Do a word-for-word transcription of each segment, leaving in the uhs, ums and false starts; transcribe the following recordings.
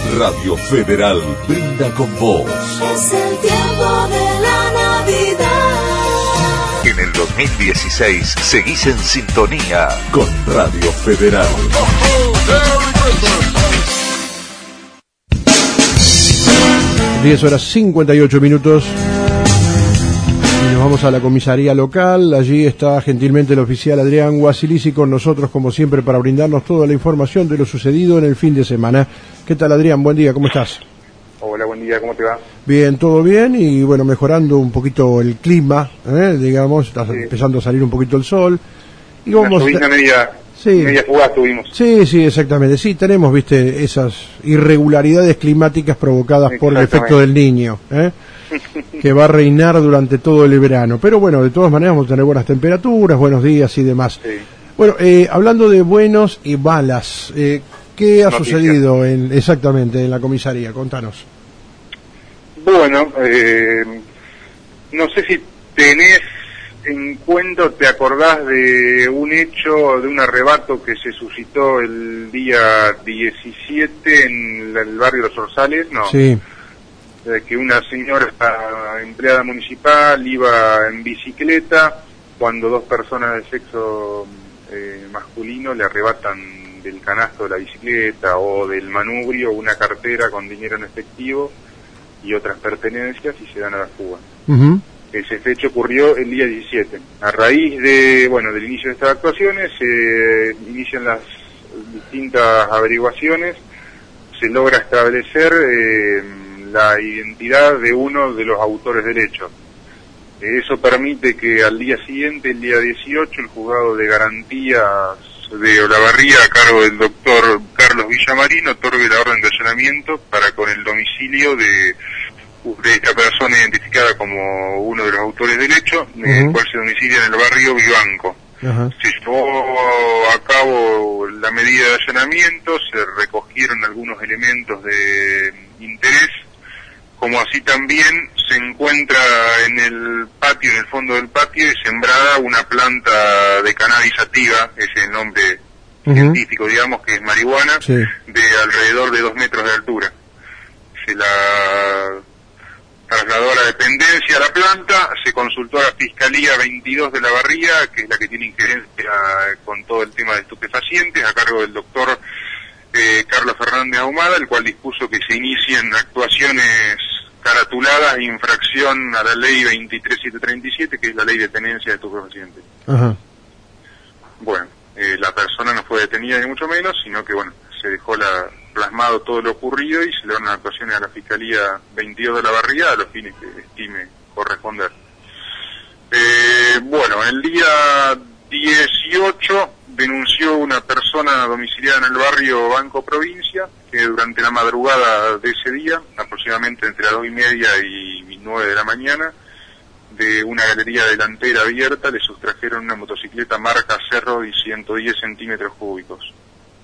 Radio Federal brinda con vos. Es el tiempo de la Navidad. En el dos mil dieciséis seguís en sintonía con Radio Federal. diez horas cincuenta y ocho minutos. Y nos vamos a la comisaría local. Allí está gentilmente el oficial Adrián Guasilisi con nosotros, como siempre, para brindarnos toda la información de lo sucedido en el fin de semana. ¿Qué tal, Adrián? Buen día, ¿cómo estás? Hola, buen día, ¿cómo te va? Bien, todo bien, y bueno, mejorando un poquito el clima, ¿eh? digamos, está sí. empezando a salir un poquito el sol. Y Una vamos lluvia media, sí. media fugaz tuvimos. Sí, sí, exactamente. Sí, tenemos, viste, esas irregularidades climáticas provocadas por el efecto del Niño, ¿eh? que va a reinar durante todo el verano. Pero bueno, de todas maneras vamos a tener buenas temperaturas, buenos días y demás. Sí. Bueno, eh, hablando de buenos y balas, eh, ¿qué ha Noticias. sucedido en, exactamente en la comisaría? Contanos. Bueno, eh, no sé si tenés en cuenta, te acordás de un hecho, de un arrebato que se suscitó el día diecisiete en el barrio de Los Orzales, ¿no? Sí. De que una señora empleada municipal iba en bicicleta cuando dos personas de sexo eh, masculino le arrebatan del canasto de la bicicleta o del manubrio una cartera con dinero en efectivo y otras pertenencias y se dan a la fuga. Uh-huh. Ese hecho ocurrió el día diecisiete. A raíz de, bueno, del inicio de estas actuaciones se eh, inician las distintas averiguaciones, se logra establecer eh, la identidad de uno de los autores del hecho. Eso permite que al día siguiente, el día dieciocho, el juzgado de garantías de Olavarría, a cargo del doctor Carlos Villamarín, otorgue la orden de allanamiento para con el domicilio de, de esta persona identificada como uno de los autores del hecho, uh-huh. el cual se domicilia en el barrio Vivanco. Uh-huh. Se llevó a cabo la medida de allanamiento, se recogieron algunos elementos de interés, como así también se encuentra en el patio, en el fondo del patio, sembrada una planta de cannabis sativa, ese es el nombre uh-huh. científico, digamos, que es marihuana, sí. de alrededor de dos metros de altura. Se la trasladó a la dependencia a la planta, se consultó a la Fiscalía veintidós de la Barría, que es la que tiene injerencia con todo el tema de estupefacientes, a cargo del doctor eh, Carlos Fernández Ahumada, el cual dispuso que se inicien actuaciones caratuladas de infracción a la ley veintitrés mil setecientos treinta y siete, que es la ley de tenencia de estupefacientes. Uh-huh. Bueno, eh, la persona no fue detenida ni mucho menos, sino que bueno, se dejó la, plasmado todo lo ocurrido y se le dieron actuaciones a la Fiscalía veintidós de la Barría a los fines que estime corresponder. Eh, bueno, el día dieciocho denunció una persona domiciliada en el barrio Banco Provincia que durante la madrugada de ese día, aproximadamente entre las dos y media y nueve de la mañana, de una galería delantera abierta le sustrajeron una motocicleta marca Cerro de ciento diez centímetros cúbicos.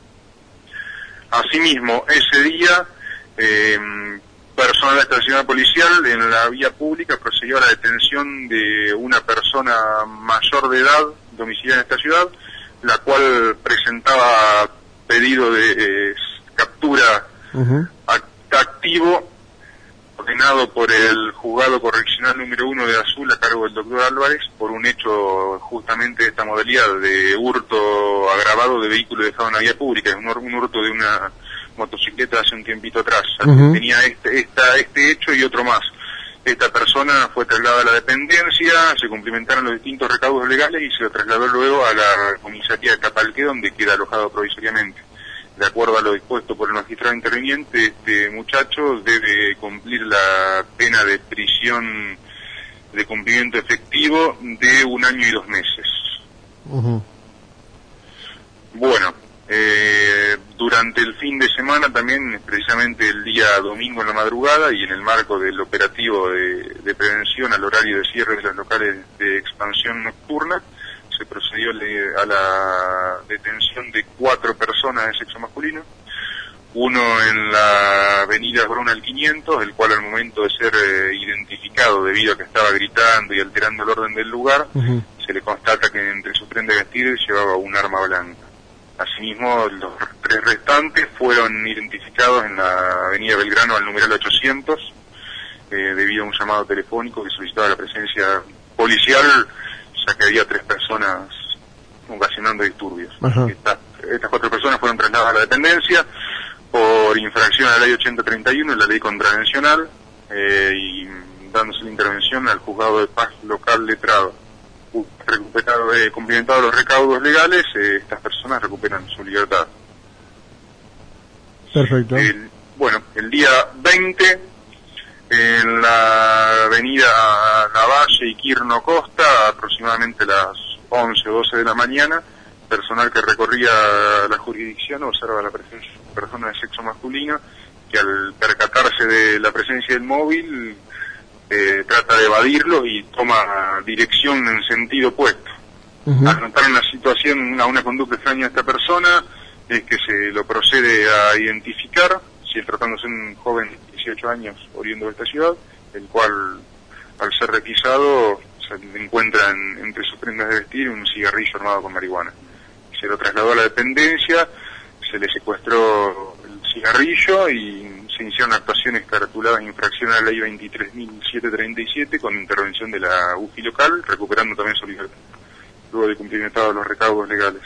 Asimismo, ese día, eh, personal de estación policial en la vía pública procedió a la detención de una persona mayor de edad domiciliada en esta ciudad, la cual presentaba pedido de eh, captura uh-huh. act- activo ordenado por el juzgado correccional número uno de Azul a cargo del doctor Álvarez por un hecho justamente de esta modalidad de hurto agravado de vehículo dejado en la vía pública, un, un hurto de una motocicleta hace un tiempito atrás. Uh-huh. Tenía este, esta, este hecho y otro más. Esta persona fue trasladada a la dependencia, se cumplimentaron los distintos recaudos legales y se lo trasladó luego a la comisaría de Tapalqué, donde queda alojado provisoriamente. De acuerdo a lo dispuesto por el magistrado interviniente, este muchacho debe cumplir la pena de prisión de cumplimiento efectivo de un año y dos meses. Uh-huh. Bueno, eh, durante el fin de semana también, precisamente el día domingo en la madrugada y en el marco del operativo de, de prevención al horario de cierre de los locales de expansión nocturna, se procedió a la detención de cuatro personas de sexo masculino, uno en la avenida Brunal quinientos, el cual al momento de ser eh, identificado debido a que estaba gritando y alterando el orden del lugar, uh-huh. se le constata que entre sus prendas de vestir llevaba un arma blanca. Asimismo, los tres restantes fueron identificados en la avenida Belgrano al numeral ochocientos, eh, debido a un llamado telefónico que solicitaba la presencia policial, ya que había tres personas ocasionando disturbios. Estas, estas cuatro personas fueron trasladadas a la dependencia por infracción a la ley ochenta treinta y uno, la ley contravencional, eh, y dándose la intervención al juzgado de paz local letrado. Recuperado, eh, cumplimentados los recaudos legales, eh, estas personas recuperan su libertad. Perfecto. El, bueno, el día veinte, en la avenida Lavalle y Quirno Costa, aproximadamente las once o doce de la mañana, personal que recorría la jurisdicción observa la presencia de personas de sexo masculino que al percatarse de la presencia del móvil eh, trata de evadirlo y toma dirección en sentido opuesto. Uh-huh. Al notar una situación, una, una conducta extraña de esta persona, es que se lo procede a identificar, si es tratándose de un joven de dieciocho años oriundo de esta ciudad, el cual, al ser requisado, se encuentra en, entre sus prendas de vestir un cigarrillo armado con marihuana. Se lo trasladó a la dependencia, se le secuestró el cigarrillo y se iniciaron actuaciones caratuladas de infracción a la ley veintitrés mil setecientos treinta y siete con intervención de la U F I local, recuperando también su libertad, luego de cumplimentados los recaudos legales.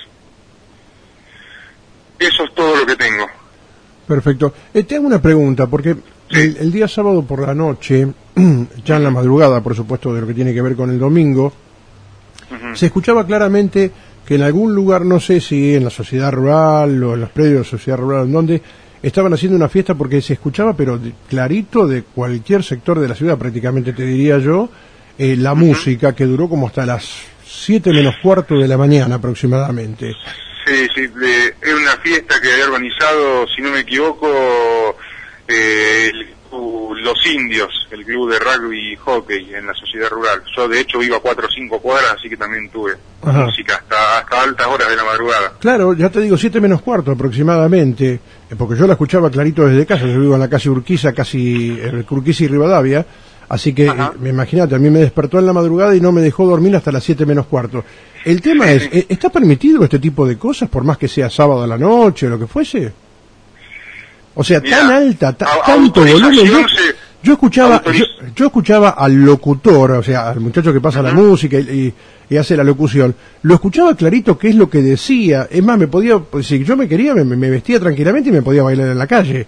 Eso es todo lo que tengo. Perfecto. Eh, te hago una pregunta, porque sí. el, el día sábado por la noche, ya en la madrugada, por supuesto, de lo que tiene que ver con el domingo, uh-huh. se escuchaba claramente que en algún lugar, no sé si en la sociedad rural o en los predios de la sociedad rural, en donde estaban haciendo una fiesta, porque se escuchaba, pero de, clarito, de cualquier sector de la ciudad, prácticamente te diría yo, eh, la uh-huh. música, que duró como hasta las siete menos cuarto de la mañana aproximadamente. Sí, sí, de, es una fiesta que había organizado, si no me equivoco, eh, el, uh, los indios, el club de rugby y hockey en la sociedad rural. Yo de hecho iba a cuatro o cinco cuadras, así que también tuve Ajá. música hasta hasta altas horas de la madrugada. Claro, ya te digo, siete menos cuarto aproximadamente, porque yo la escuchaba clarito desde casa, yo vivo en la calle Urquiza, casi en Urquiza y Rivadavia, así que Ajá. me imagínate, a mí me despertó en la madrugada y no me dejó dormir hasta las siete menos cuarto. El tema es, ¿está permitido este tipo de cosas, por más que sea sábado a la noche o lo que fuese? O sea, Mira, tan alta, ta, tanto volumen. Yo, yo escuchaba yo, yo escuchaba al locutor, o sea, al muchacho que pasa uh-huh. la música y, y, y hace la locución, lo escuchaba clarito qué es lo que decía. Es más, me podía, pues, si yo me quería, me, me vestía tranquilamente y me podía bailar en la calle.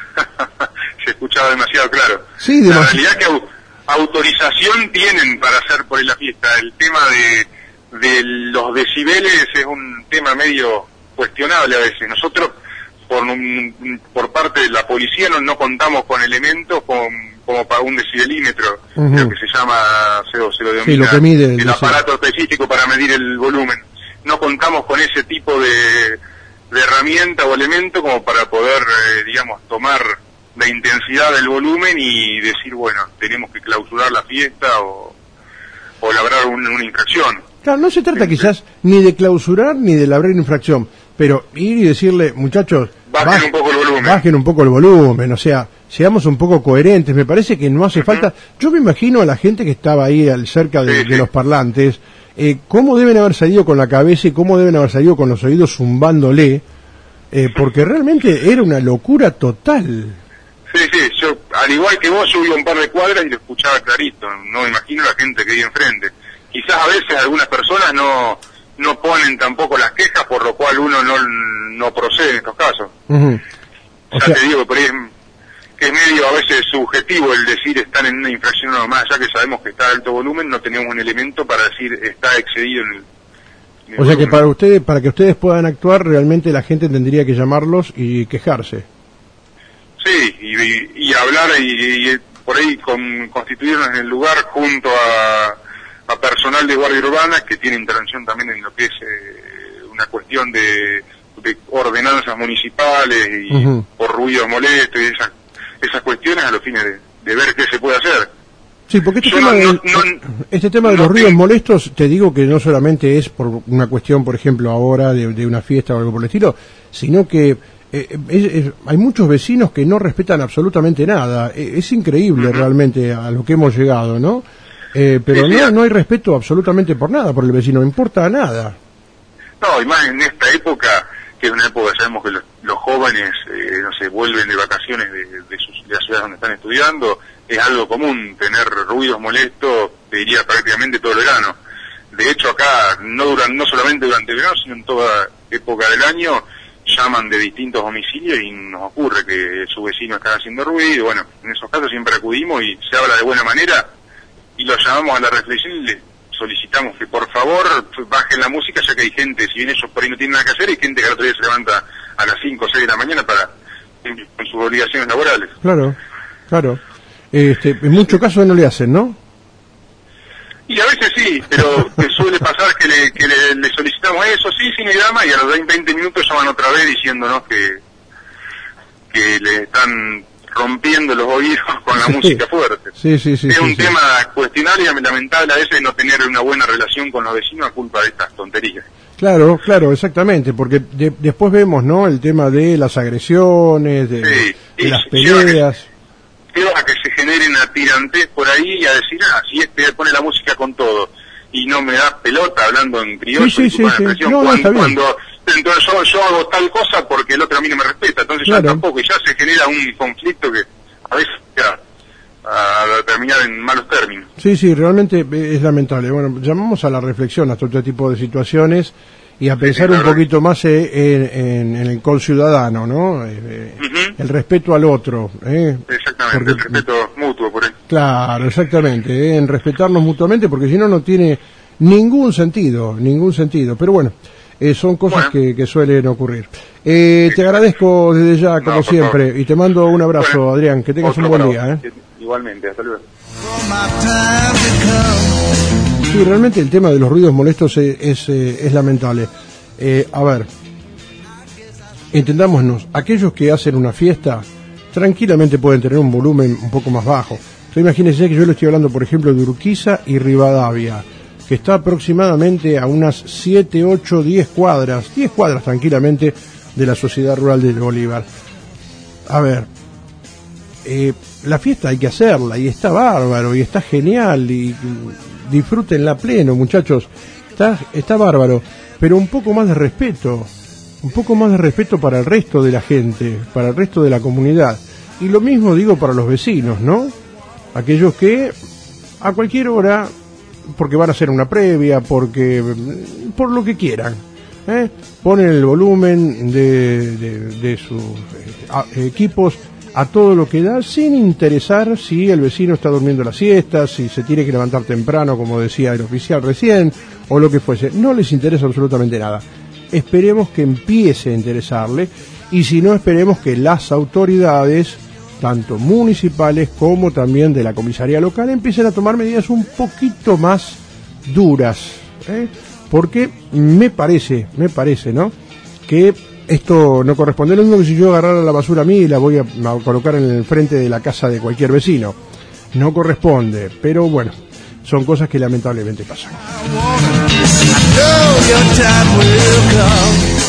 Se escuchaba demasiado claro. Sí, demasiado. La realidad es que autorización tienen para hacer por la fiesta. El tema de de los decibeles es un tema medio cuestionable a veces. Nosotros, por un, por parte de la policía, no, no contamos con elementos con, como para un decibelímetro, uh-huh. lo que se llama, se, se lo denomina sí, lo que mide, el sí. aparato específico para medir el volumen. No contamos con ese tipo de, de herramienta o elemento como para poder, eh, digamos, tomar la intensidad del volumen y decir, bueno, tenemos que clausurar la fiesta o, o labrar un, una infracción. Claro, no se trata quizás ni de clausurar ni de labrar infracción, pero ir y decirle, muchachos, bajen baj, un poco el volumen. Bajen un poco el volumen, o sea, seamos un poco coherentes. Me parece que no hace uh-huh. falta. Yo me imagino a la gente que estaba ahí al cerca de, sí, de sí. los parlantes, eh, cómo deben haber salido con la cabeza y cómo deben haber salido con los oídos zumbándole, eh, porque realmente era una locura total. Sí, sí, yo, al igual que vos, yo iba un par de cuadras y lo escuchaba clarito. No me imagino la gente que hay enfrente. Quizás a veces algunas personas no no ponen tampoco las quejas, por lo cual uno no no procede en estos casos. Uh-huh. Ya sea, te digo, por ahí es, que es medio a veces subjetivo el decir están en una infracción o no más, ya que sabemos que está de alto volumen, no tenemos un elemento para decir está excedido en el, en el O sea volumen. Que para ustedes, para que ustedes puedan actuar, realmente la gente tendría que llamarlos y quejarse. Sí, y, y, y hablar y, y por ahí con, constituirnos en el lugar junto a a personal de guardia urbana que tiene intervención también en lo que es eh, una cuestión de, de ordenanzas municipales y uh-huh. por ruidos molestos y esas esas cuestiones a los fines de, de ver qué se puede hacer. Sí, porque este, tema, no, de, no, no, este tema de no los ruidos tengo... molestos, te digo que no solamente es por una cuestión, por ejemplo, ahora de, de una fiesta o algo por el estilo, sino que eh, es, es, hay muchos vecinos que no respetan absolutamente nada. Es, es increíble uh-huh. realmente a lo que hemos llegado, ¿no? Eh, pero sí, sí. No, no hay respeto absolutamente por nada, por el vecino, no importa nada. No, y más en esta época que es una época, sabemos que los, los jóvenes, eh, no sé, vuelven de vacaciones de, de, sus, de las ciudades donde están estudiando, es algo común tener ruidos molestos, te diría prácticamente todo el verano. De hecho acá, no duran, no solamente durante el verano, sino en toda época del año, llaman de distintos domicilios y nos ocurre que su vecino está haciendo ruido. Bueno, en esos casos siempre acudimos y se habla de buena manera y lo llamamos a la reflexión y le solicitamos que por favor bajen la música, ya que hay gente, si bien ellos por ahí no tienen nada que hacer, hay gente que al otro día se levanta a las cinco o seis de la mañana para cumplir con sus obligaciones laborales. Claro, claro. Este, en muchos casos no le hacen, ¿no? Y a veces sí, pero suele pasar que, le, que le, le solicitamos eso, sí, sin drama, y a los veinte minutos llaman otra vez diciéndonos que, que le están rompiendo los oídos con la sí. música fuerte. Sí, sí, sí. Es sí, un sí. tema cuestionable y lamentable a veces no tener una buena relación con los vecinos a culpa de estas tonterías. Claro, claro, exactamente, porque de, después vemos, ¿no?, el tema de las agresiones, de, sí. de y las peleas. Creo a que se generen atirantes por ahí y a decir, ah, si este pone la música con todo y no me da pelota hablando en criollo, sí, sí, sí, sí. No, cuando, no, cuando entonces yo, yo hago tal cosa porque el otro a mí no me respeta, entonces claro. ya tampoco, y ya se genera un conflicto que a veces ya, a terminar en malos términos. Sí, sí, realmente es lamentable. Bueno, llamamos a la reflexión a todo este tipo de situaciones y a pensar sí, sí, un poquito más en, en, en el conciudadano, ¿no? Eh, uh-huh. El respeto al otro. ¿eh? Exactamente, porque, el respeto mutuo por ahí. Claro, exactamente, ¿eh? En respetarnos mutuamente, porque si no, no tiene ningún sentido, ningún sentido. Pero bueno, eh, son cosas bueno. que, que suelen ocurrir. Eh, sí, te agradezco desde ya, como no, siempre, favor. Y te mando un abrazo, bueno, Adrián, que tengas un buen día. ¿eh? Igualmente, hasta luego. Sí, realmente el tema de los ruidos molestos es, es, es lamentable. Eh, a ver, entendámonos, aquellos que hacen una fiesta tranquilamente pueden tener un volumen un poco más bajo. Entonces, imagínense que yo le estoy hablando, por ejemplo, de Urquiza y Rivadavia, que está aproximadamente a unas siete, ocho, diez cuadras, diez cuadras tranquilamente de la Sociedad Rural de Bolívar. A ver, eh, la fiesta hay que hacerla y está bárbaro y está genial y... disfrútenla pleno, muchachos, está, está bárbaro, pero un poco más de respeto, un poco más de respeto para el resto de la gente, para el resto de la comunidad, y lo mismo digo para los vecinos, ¿no? Aquellos que a cualquier hora, porque van a hacer una previa, porque por lo que quieran, ¿eh? ponen el volumen de, de, de sus eh, equipos a todo lo que da, sin interesar si el vecino está durmiendo la siesta, si se tiene que levantar temprano, como decía el oficial recién, o lo que fuese. No les interesa absolutamente nada. Esperemos que empiece a interesarle, y si no, esperemos que las autoridades, tanto municipales como también de la comisaría local, empiecen a tomar medidas un poquito más duras, ¿eh? Porque me parece, me parece, ¿no?, que esto no corresponde. Lo mismo que si yo agarrara la basura a mí y la voy a, a colocar en el frente de la casa de cualquier vecino. No corresponde, pero bueno, son cosas que lamentablemente pasan.